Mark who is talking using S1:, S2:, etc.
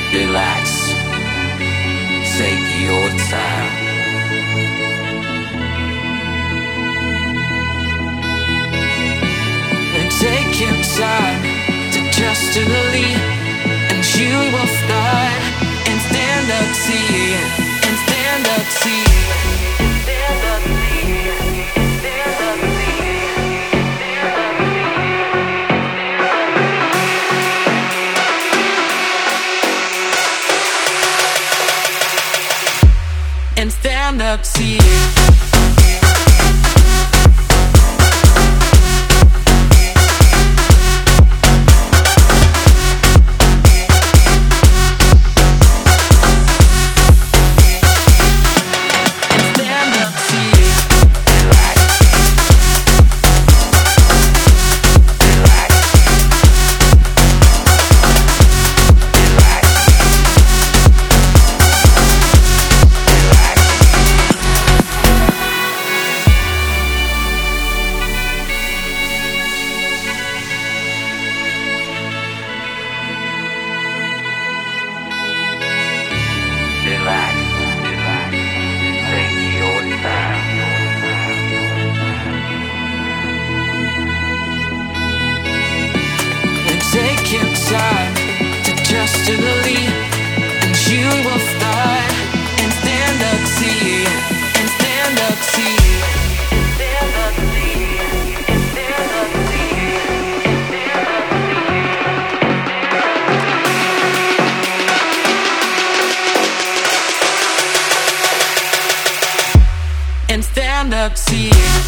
S1: Relax, take your time. And take your time to trust to believe, and you will fly and stand up, see, and stand up, see, and stand up, see, and stand up, see. And stand up, see. Relax, relax, take your time. And take your time to trust to believe, and you will fly and stand up, see, and stand up, see, and stand up, see, and stand up, see, and stand up, see. And stand up, see.